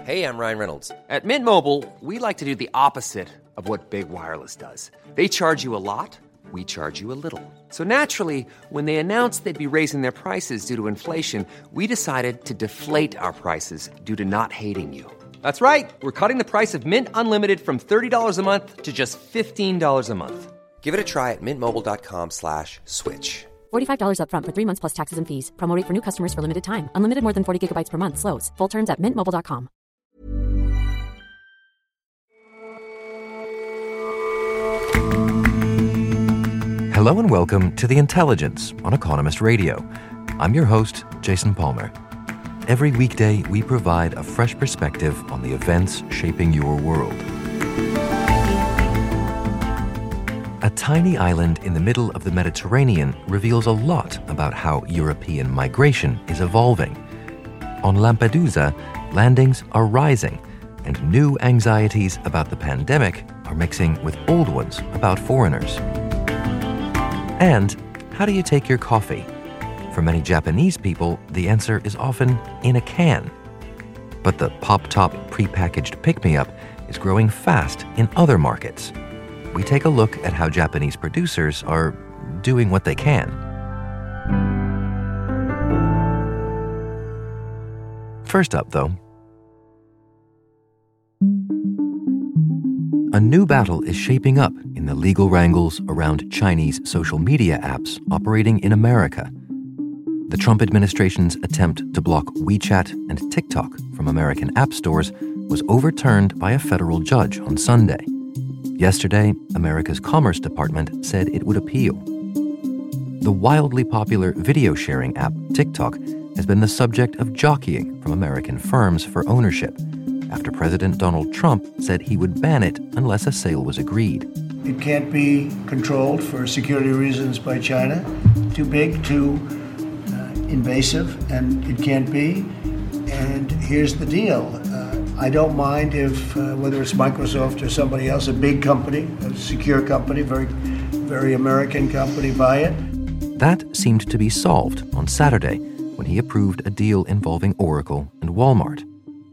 Hey, I'm Ryan Reynolds. At Mint Mobile, we like to do the opposite of what Big Wireless does. They charge you a lot, we charge you a little. So naturally, when they announced they'd be raising their prices due to inflation, we decided to deflate our prices due to not hating you. That's right. We're cutting the price of Mint Unlimited from $30 a month to just $15 a month. Give it a try at mintmobile.com/switch. $45 up front for 3 months plus taxes and fees. Promo rate for new customers for limited time. Unlimited more than 40 gigabytes per month. Slows full terms at mintmobile.com. Hello and welcome to The Intelligence on Economist Radio. I'm your host, Jason Palmer. Every weekday, we provide a fresh perspective on the events shaping your world. A tiny island in the middle of the Mediterranean reveals a lot about how European migration is evolving. On Lampedusa, landings are rising, and new anxieties about the pandemic are mixing with old ones about foreigners. And how do you take your coffee? For many Japanese people, the answer is often in a can. But the pop-top prepackaged pick-me-up is growing fast in other markets. We take a look at how Japanese producers are doing what they can. First up, though, a new battle is shaping up in the legal wrangles around Chinese social media apps operating in America. The Trump administration's attempt to block WeChat and TikTok from American app stores was overturned by a federal judge on Sunday. Yesterday, America's Commerce Department said it would appeal. The wildly popular video-sharing app TikTok has been the subject of jockeying from American firms for ownership, after President Donald Trump said he would ban it unless a sale was agreed. It can't be controlled for security reasons by China. Too big, too invasive, and it can't be. And here's the deal. I don't mind if, whether it's Microsoft or somebody else, a big company, a secure company, very American company, buy it. That seemed to be solved on Saturday when he approved a deal involving Oracle and Walmart.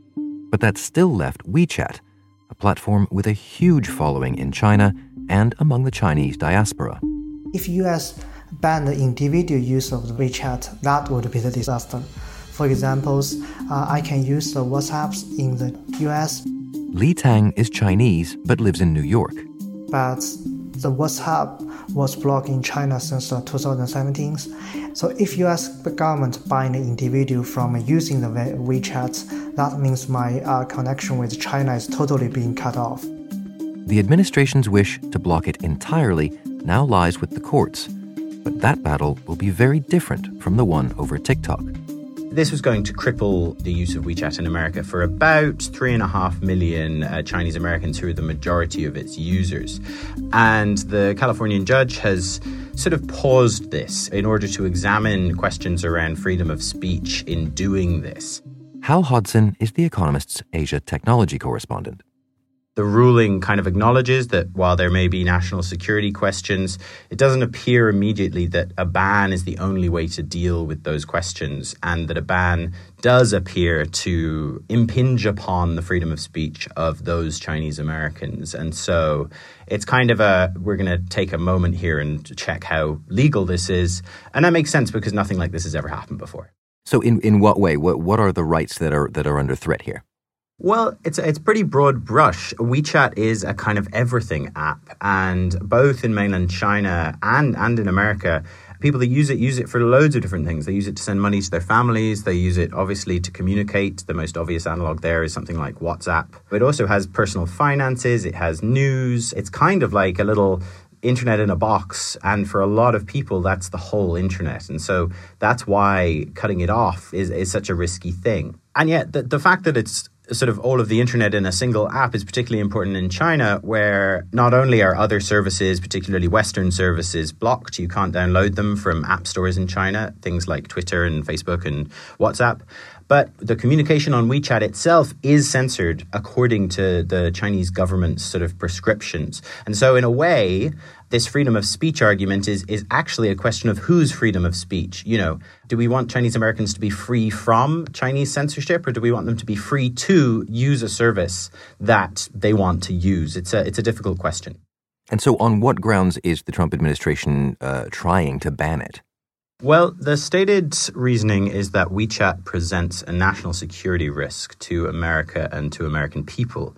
But that still left WeChat, a platform with a huge following in China and among the Chinese diaspora. If U.S. banned the individual use of the WeChat, that would be the disaster. For example, I can use the WhatsApps in the U.S. Li Tang is Chinese but lives in New York. But the WhatsApp was blocked in China since 2017. So if U.S. government ban the individual from using the WeChat, that means my connection with China is totally being cut off. The administration's wish to block it entirely now lies with the courts. But that battle will be very different from the one over TikTok. This was going to cripple the use of WeChat in America for about 3.5 million Chinese Americans who are the majority of its users. And the Californian judge has sort of paused this in order to examine questions around freedom of speech in doing this. Hal Hodson is The Economist's Asia technology correspondent. The ruling kind of acknowledges that while there may be national security questions, it doesn't appear immediately that a ban is the only way to deal with those questions, and that a ban does appear to impinge upon the freedom of speech of those Chinese Americans. And so it's kind of we're going to take a moment here and check how legal this is. And that makes sense because nothing like this has ever happened before. So in what way? What are the rights that are under threat here? Well, it's pretty broad brush. WeChat is a kind of everything app, and both in mainland China and in America, people that use it for loads of different things. They use it to send money to their families. They use it, obviously, to communicate. The most obvious analog there is something like WhatsApp. But it also has personal finances. It has news. It's kind of like a little internet in a box, and for a lot of people that's the whole internet, and so that's why cutting it off is such a risky thing. And yet the fact that it's sort of all of the internet in a single app is particularly important in China, where not only are other services, particularly Western services, blocked, you can't download them from app stores in China, things like Twitter and Facebook and WhatsApp, But the communication on WeChat itself is censored according to the Chinese government's sort of prescriptions. And so in a way, this freedom of speech argument is actually a question of whose freedom of speech. You know, do we want Chinese Americans to be free from Chinese censorship, or do we want them to be free to use a service that they want to use? It's a difficult question. And so on what grounds is the Trump administration trying to ban it? Well, the stated reasoning is that WeChat presents a national security risk to America and to American people.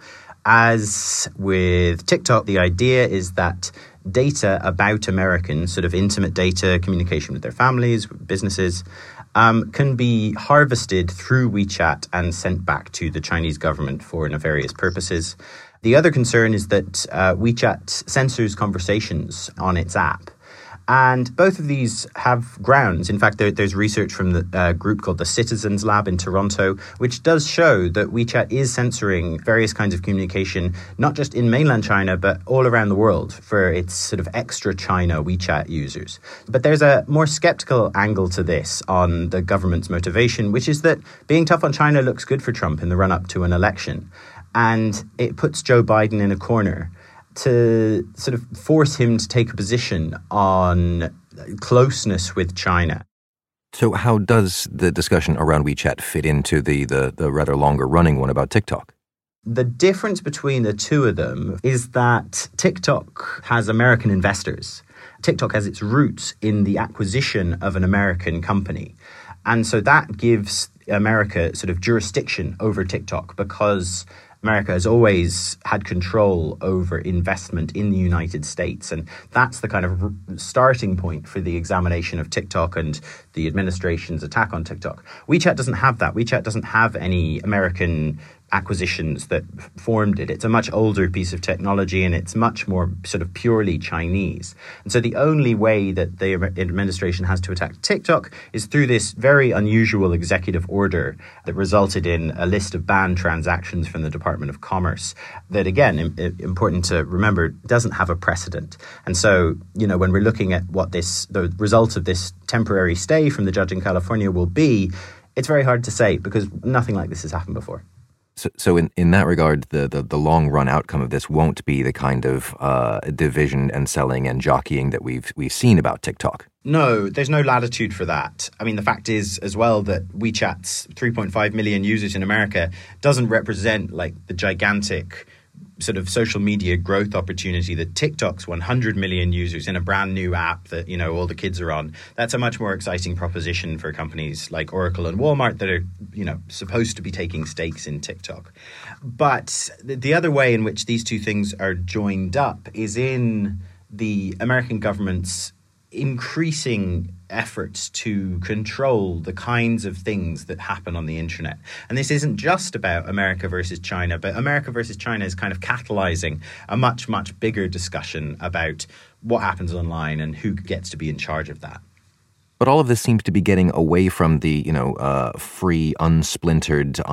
As with TikTok, the idea is that data about Americans, sort of intimate data, communication with their families, businesses, can be harvested through WeChat and sent back to the Chinese government for nefarious purposes. The other concern is that WeChat censors conversations on its app. And both of these have grounds. In fact, there's research from the group called the Citizens Lab in Toronto, which does show that WeChat is censoring various kinds of communication, not just in mainland China, but all around the world for its sort of extra China WeChat users. But there's a more skeptical angle to this on the government's motivation, which is that being tough on China looks good for Trump in the run-up to an election. And it puts Joe Biden in a corner to sort of force him to take a position on closeness with China. So how does the discussion around WeChat fit into the rather longer running one about TikTok? The difference between the two of them is that TikTok has American investors. TikTok has its roots in the acquisition of an American company. And so that gives America sort of jurisdiction over TikTok because America has always had control over investment in the United States. And that's the kind of starting point for the examination of TikTok and the administration's attack on TikTok. WeChat doesn't have that. WeChat doesn't have any American acquisitions that formed it. It's a much older piece of technology and it's much more sort of purely Chinese. And so the only way that the administration has to attack TikTok is through this very unusual executive order that resulted in a list of banned transactions from the Department of Commerce that, again, important to remember, doesn't have a precedent. And so, you know, when we're looking at what the result of this temporary stay from the judge in California will be, it's very hard to say because nothing like this has happened before. So in that regard, the long-run outcome of this won't be the kind of division and selling and jockeying that we've seen about TikTok. No, there's no latitude for that. I mean, the fact is as well that WeChat's 3.5 million users in America doesn't represent like the gigantic sort of social media growth opportunity that TikTok's 100 million users in a brand new app that, you know, all the kids are on. That's a much more exciting proposition for companies like Oracle and Walmart that are, you know, supposed to be taking stakes in TikTok. But the other way in which these two things are joined up is in the American government's increasing efforts to control the kinds of things that happen on the internet. And this isn't just about America versus China, but America versus China is kind of catalyzing a much, much bigger discussion about what happens online and who gets to be in charge of that. But all of this seems to be getting away from the, free, unsplintered,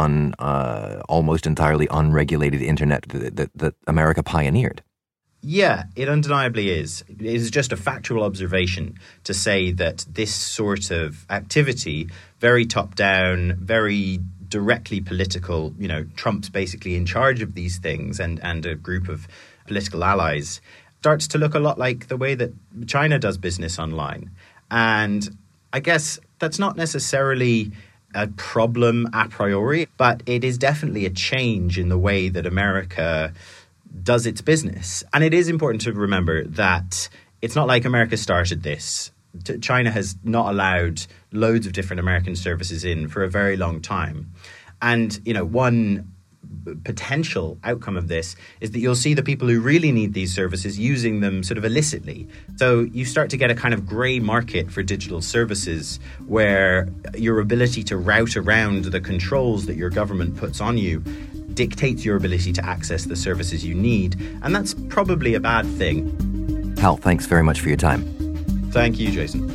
almost entirely unregulated internet that America pioneered. Yeah, it undeniably is. It is just a factual observation to say that this sort of activity, very top-down, very directly political, you know, Trump's basically in charge of these things and a group of political allies, starts to look a lot like the way that China does business online. And I guess that's not necessarily a problem a priori, but it is definitely a change in the way that America does its business. And it is important to remember that it's not like America started this. China has not allowed loads of different American services in for a very long time. And, you know, one potential outcome of this is that you'll see the people who really need these services using them sort of illicitly. So you start to get a kind of grey market for digital services where your ability to route around the controls that your government puts on you dictates your ability to access the services you need. And that's probably a bad thing. Hal, thanks very much for your time. Thank you, Jason.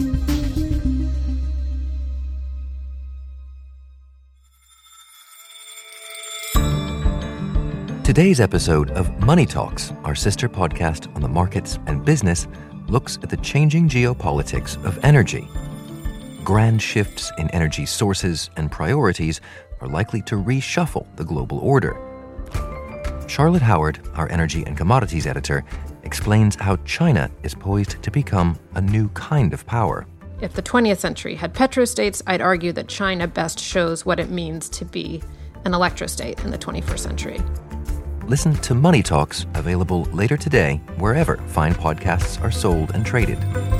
Today's episode of Money Talks, our sister podcast on the markets and business, looks at the changing geopolitics of energy. grand shifts in energy sources and priorities are likely to reshuffle the global order. Charlotte Howard, our energy and commodities editor, explains how China is poised to become a new kind of power. If the 20th century had petrostates, I'd argue that China best shows what it means to be an electrostate in the 21st century. Listen to Money Talks, available later today wherever fine podcasts are sold and traded.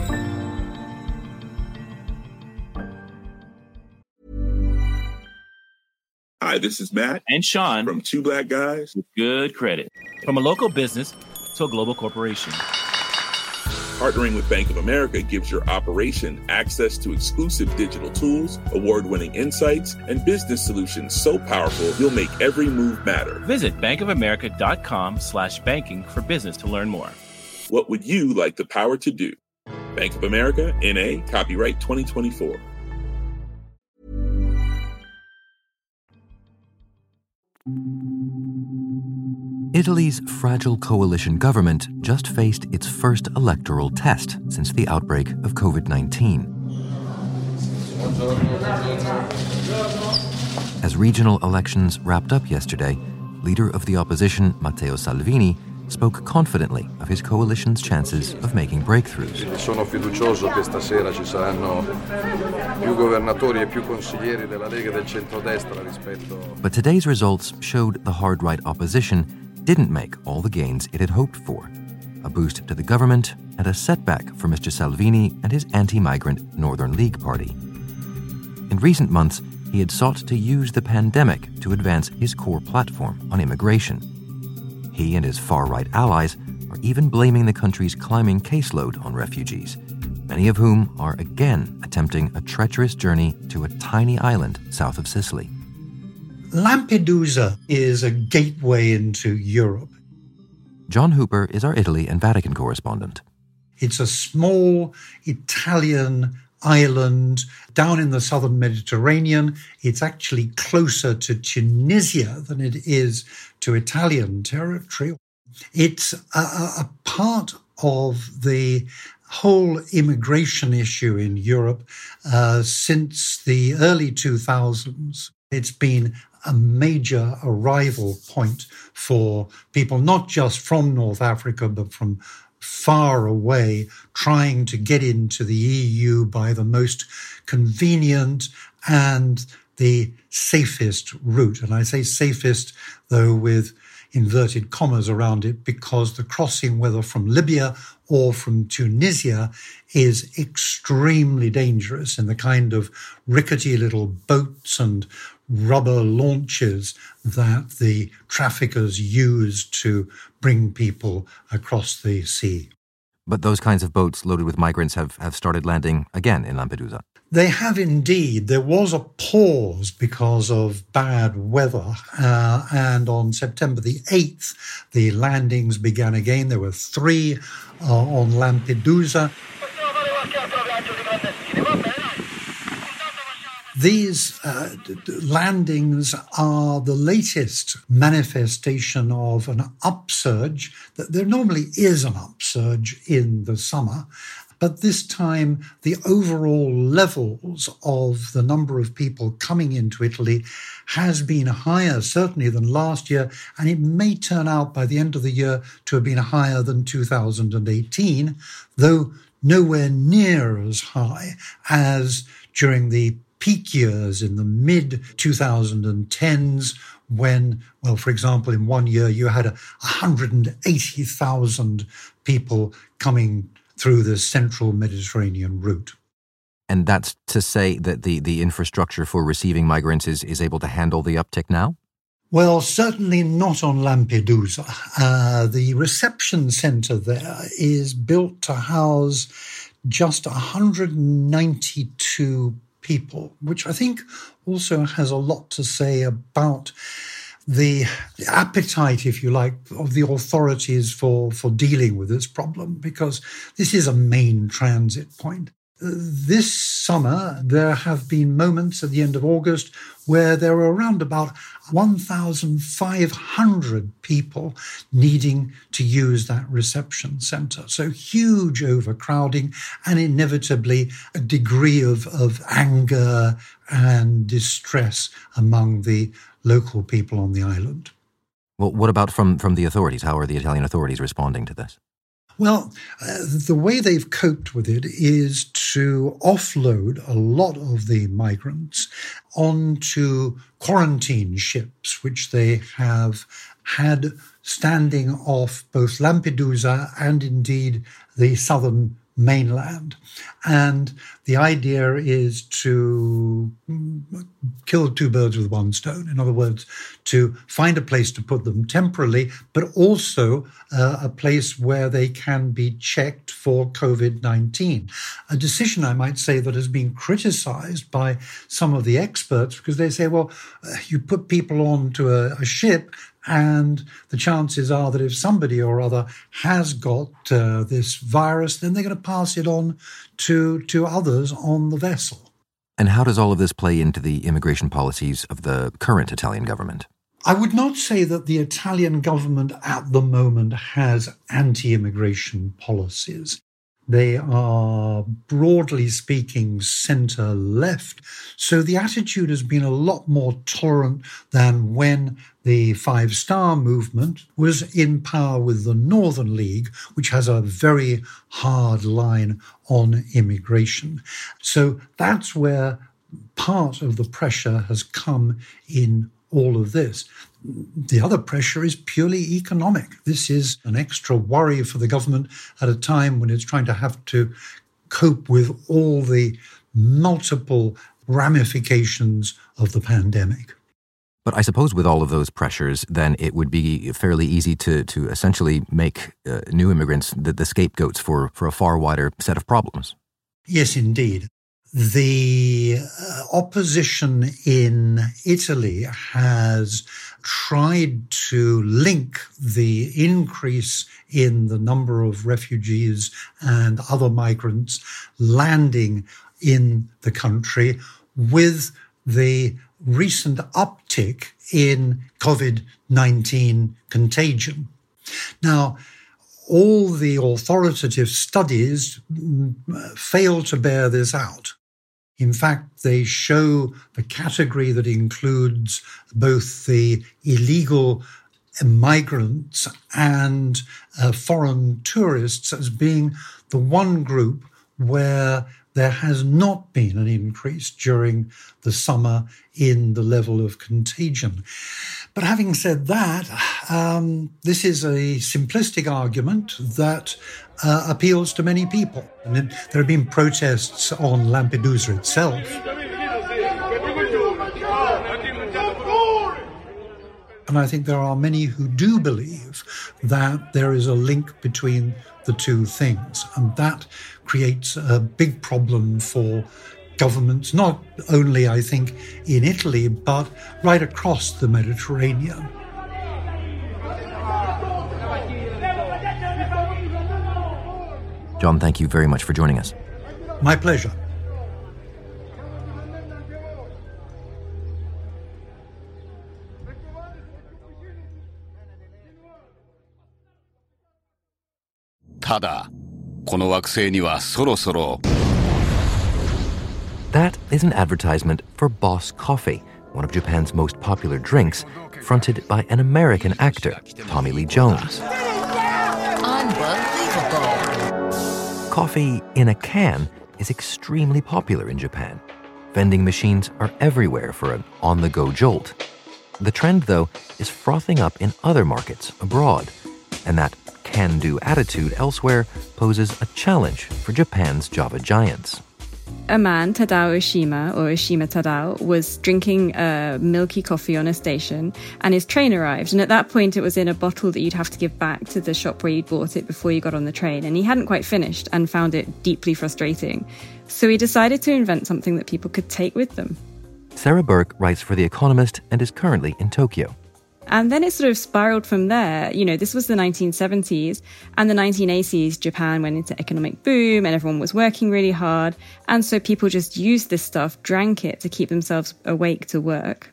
Hi, this is Matt and Sean from Two Black Guys with Good Credit. From a local business to a global corporation. Partnering with Bank of America gives your operation access to exclusive digital tools, award-winning insights, and business solutions so powerful you'll make every move matter. Visit bankofamerica.com/banking for business to learn more. What would you like the power to do? Bank of America, N.A., copyright 2024. Italy's fragile coalition government just faced its first electoral test since the outbreak of COVID-19. As regional elections wrapped up yesterday, leader of the opposition Matteo Salvini spoke confidently of his coalition's chances of making breakthroughs. Sono fiducioso che stasera ci saranno più governatori e più consiglieri della Lega del centrodestra rispetto. But today's results showed the hard-right opposition didn't make all the gains it had hoped for. A boost to the government and a setback for Mr. Salvini and his anti-migrant Northern League party. In recent months, he had sought to use the pandemic to advance his core platform on immigration. He and his far-right allies are even blaming the country's climbing caseload on refugees, many of whom are again attempting a treacherous journey to a tiny island south of Sicily. Lampedusa is a gateway into Europe. John Hooper is our Italy and Vatican correspondent. It's a small Italian island down in the southern Mediterranean. It's actually closer to Tunisia than it is to Italian territory. It's a part of the whole immigration issue in Europe since the early 2000s. It's been a major arrival point for people, not just from North Africa, but from far away, trying to get into the EU by the most convenient and the safest route. And I say safest, though, with inverted commas around it, because the crossing, whether from Libya or from Tunisia, is extremely dangerous in the kind of rickety little boats and rubber launches that the traffickers use to bring people across the sea. But those kinds of boats loaded with migrants have started landing again in Lampedusa. They have indeed. There was a pause because of bad weather, and on September the 8th, the landings began again. There were 3 on Lampedusa. These landings are the latest manifestation of an upsurge. There normally is an upsurge in the summer, but this time the overall levels of the number of people coming into Italy has been higher, certainly than last year, and it may turn out by the end of the year to have been higher than 2018, though nowhere near as high as during the peak years in the mid-2010s when, well, for example, in one year you had 180,000 people coming through the central Mediterranean route. And that's to say that the infrastructure for receiving migrants is able to handle the uptick now? Well, certainly not on Lampedusa. The reception centre there is built to house just 192 people, which I think also has a lot to say about the appetite, if you like, of the authorities for dealing with this problem, because this is a main transit point. This summer, there have been moments at the end of August where there were around about 1,500 people needing to use that reception centre. So huge overcrowding and inevitably a degree of anger and distress among the local people on the island. Well, what about from the authorities? How are the Italian authorities responding to this? Well, the way they've coped with it is to offload a lot of the migrants onto quarantine ships, which they have had standing off both Lampedusa and indeed the southern mainland. And the idea is to kill two birds with one stone. In other words, to find a place to put them temporarily, but also a place where they can be checked for COVID-19. A decision, I might say, that has been criticized by some of the experts because they say, well, you put people onto a ship and the chances are that if somebody or other has got this virus, then they're going to pass it on to others on the vessel. And how does all of this play into the immigration policies of the current Italian government? I would not say that the Italian government at the moment has anti-immigration policies. They are, broadly speaking, centre-left. So the attitude has been a lot more tolerant than when the Five Star movement was in power with the Northern League, which has a very hard line on immigration. So that's where part of the pressure has come in all of this. The other pressure is purely economic. This is an extra worry for the government at a time when it's trying to have to cope with all the multiple ramifications of the pandemic. But I suppose with all of those pressures, then it would be fairly easy to essentially make new immigrants the scapegoats for a far wider set of problems. Yes, indeed. The opposition in Italy has tried to link the increase in the number of refugees and other migrants landing in the country with the recent uptick in COVID-19 contagion. Now, all the authoritative studies fail to bear this out. In fact, they show the category that includes both the illegal migrants and foreign tourists as being the one group where there has not been an increase during the summer in the level of contagion. But having said that, this is a simplistic argument that appeals to many people. And there have been protests on Lampedusa itself. And I think there are many who do believe that there is a link between the two things. And that creates a big problem for governments, not only, I think, in Italy, but right across the Mediterranean. John, thank you very much for joining us. My pleasure. That is an advertisement for Boss Coffee, one of Japan's most popular drinks, fronted by an American actor, Tommy Lee Jones. Unbelievable. Coffee in a can is extremely popular in Japan. Vending machines are everywhere for an on-the-go jolt. The trend, though, is frothing up in other markets abroad, and that can-do attitude elsewhere poses a challenge for Japan's Java giants. A man, Tadao Oshima, or Oshima Tadao, was drinking a milky coffee on a station, and his train arrived. And at that point, it was in a bottle that you'd have to give back to the shop where you'd bought it before you got on the train. And he hadn't quite finished and found it deeply frustrating. So he decided to invent something that people could take with them. Sarah Burke writes for The Economist and is currently in Tokyo. And then it sort of spiraled from there. You know, this was the 1970s, and the 1980s, Japan went into economic boom and everyone was working really hard. And so people just used this stuff, drank it to keep themselves awake to work.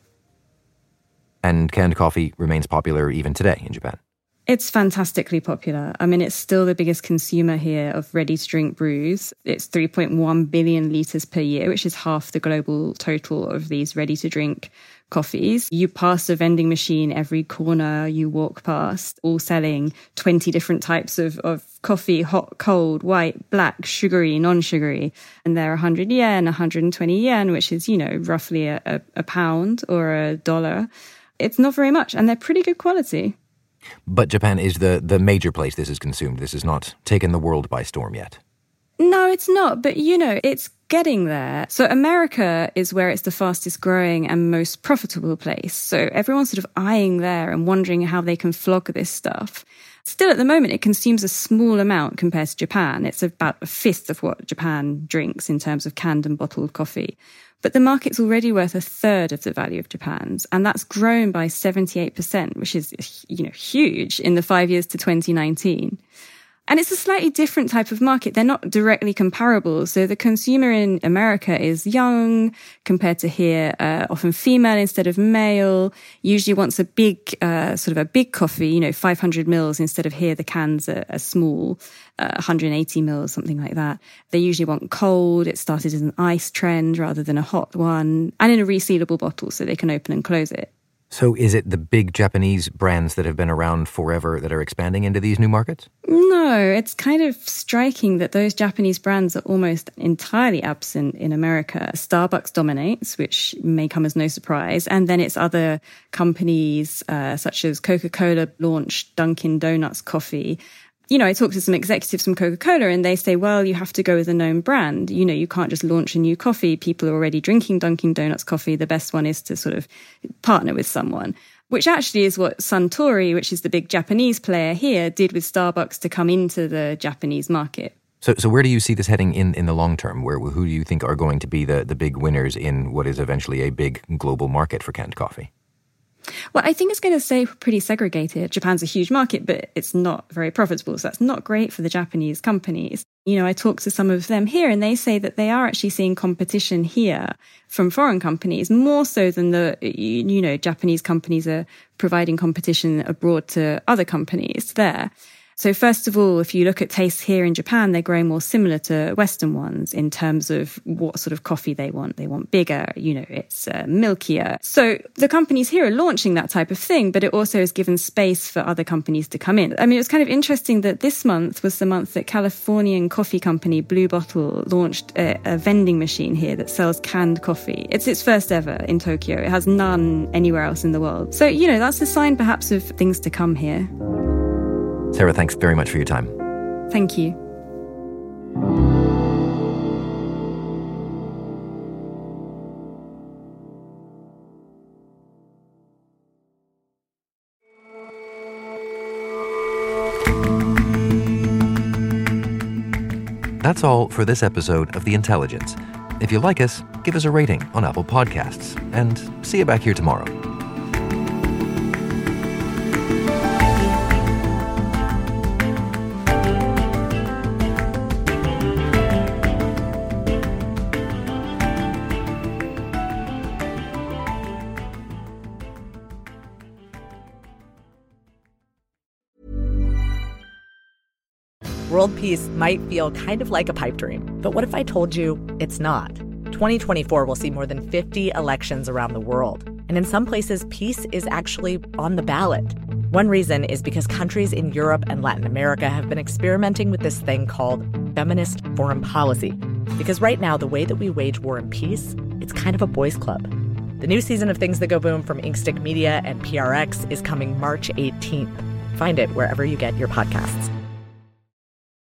And canned coffee remains popular even today in Japan. It's fantastically popular. I mean, it's still the biggest consumer here of ready-to-drink brews. It's 3.1 billion litres per year, which is half the global total of these ready-to-drink coffees. You pass a vending machine every corner you walk past, all selling 20 different types of coffee, hot, cold, white, black, sugary, non-sugary. And they're 100 yen, 120 yen, which is, you know, roughly a pound or $1. It's not very much, and they're pretty good quality. But Japan is the major place this is consumed. This has not taken the world by storm yet. No, it's not. But, you know, it's getting there. So America is where it's the fastest growing and most profitable place. So everyone's sort of eyeing there and wondering how they can flog this stuff. Still, at the moment, it consumes a small amount compared to Japan. It's about a fifth of what Japan drinks in terms of canned and bottled coffee. But the market's already worth a third of the value of Japan's, and that's grown by 78%, which is, you know, huge in the 5 years to 2019. And it's a slightly different type of market. They're not directly comparable. So the consumer in America is young compared to here, often female instead of male, usually wants a big, sort of a big coffee, you know, 500 mils instead of here the cans are small, 180 mils, something like that. They usually want cold. It started as an ice trend rather than a hot one, and in a resealable bottle so they can open and close it. So is it the big Japanese brands that have been around forever that are expanding into these new markets? No, it's kind of striking that those Japanese brands are almost entirely absent in America. Starbucks dominates, which may come as no surprise. And then it's other companies such as Coca-Cola launched Dunkin' Donuts coffee. You know, I talked to some executives from Coca-Cola and they say, well, you have to go with a known brand. You know, you can't just launch a new coffee. People are already drinking Dunkin' Donuts coffee. The best one is to sort of partner with someone, which actually is what Suntory, which is the big Japanese player here, did with Starbucks to come into the Japanese market. So where do you see this heading in the long term? Who do you think are going to be the big winners in what is eventually a big global market for canned coffee? Well, I think it's going to stay pretty segregated. Japan's a huge market, but it's not very profitable. So that's not great for the Japanese companies. You know, I talked to some of them here and they say that they are actually seeing competition here from foreign companies, more so than you know, Japanese companies are providing competition abroad to other companies there. So first of all, if you look at tastes here in Japan, they're growing more similar to Western ones in terms of what sort of coffee they want. They want bigger, you know, it's milkier. So the companies here are launching that type of thing, but it also has given space for other companies to come in. I mean, it was kind of interesting that this month was the month that Californian coffee company Blue Bottle launched a vending machine here that sells canned coffee. It's its first ever in Tokyo. It has none anywhere else in the world. So, you know, that's a sign perhaps of things to come here. Sarah, thanks very much for your time. Thank you. That's all for this episode of The Intelligence. If you like us, give us a rating on Apple Podcasts. And see you back here tomorrow. World peace might feel kind of like a pipe dream, but what if I told you it's not? 2024 will see more than 50 elections around the world, and in some places, peace is actually on the ballot. One reason is because countries in Europe and Latin America have been experimenting with this thing called feminist foreign policy. Because right now, the way that we wage war and peace, it's kind of a boys' club. The new season of Things That Go Boom from Inkstick Media and PRX is coming March 18th. Find it wherever you get your podcasts.